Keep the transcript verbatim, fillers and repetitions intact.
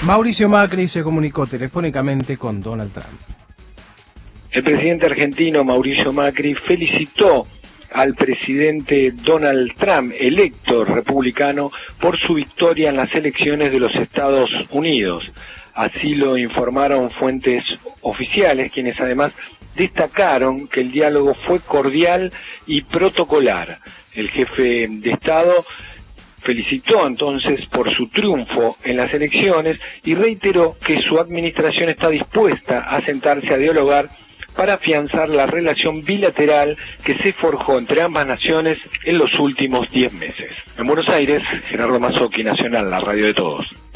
Mauricio Macri se comunicó telefónicamente con Donald Trump. El presidente argentino Mauricio Macri felicitó al presidente Donald Trump, electo republicano, por su victoria en las elecciones de los Estados Unidos. Así lo informaron fuentes oficiales, quienes además destacaron que el diálogo fue cordial y protocolar. El jefe de Estado felicitó entonces por su triunfo en las elecciones y reiteró que su administración está dispuesta a sentarse a dialogar para afianzar la relación bilateral que se forjó entre ambas naciones en los últimos diez meses. En Buenos Aires, Gerardo Mazzocchi, Nacional, la radio de todos.